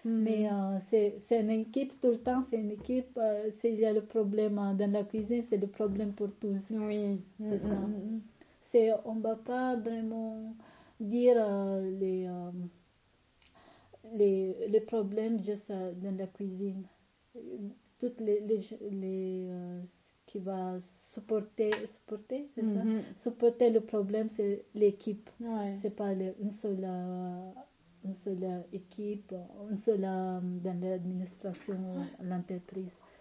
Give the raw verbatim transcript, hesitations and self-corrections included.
Mais euh, c'est, c'est une équipe tout le temps, c'est une équipe. Euh, s'il y a le problème euh, dans la cuisine, c'est le problème pour tous. Oui. C'est Mm, ça. mm, C'est, on ne va pas vraiment dire euh, les, euh, les, les problèmes juste euh, dans la cuisine. Toutes les, les, les euh, qui va supporter, supporter, c'est mm. ça? Mhm. Supporter le problème, c'est l'équipe. Ouais. C'est pas le- une seule, euh, une seule équipe, une seule euh, dans l'administration, l'entreprise.